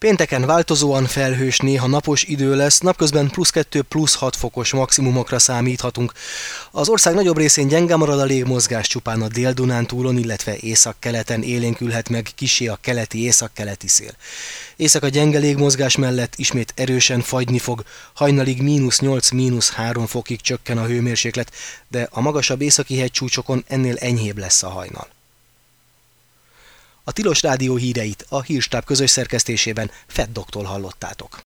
Pénteken változóan felhős, néha napos idő lesz, napközben +2, +6 fokos maximumokra számíthatunk. Az ország nagyobb részén gyenge marad a légmozgás, csupán a Dél-Dunántúlon, illetve északkeleten élénkülhet meg kissé a keleti-északkeleti szél. Éjszaka gyenge légmozgás mellett ismét erősen fagyni fog, hajnalig -8, -3 fokig csökken a hőmérséklet, de a magasabb északi hegycsúcsokon ennél enyhébb lesz a hajnal. A Tilos Rádió híreit a Hírstáb közös szerkesztésében Feddoktól hallottátok.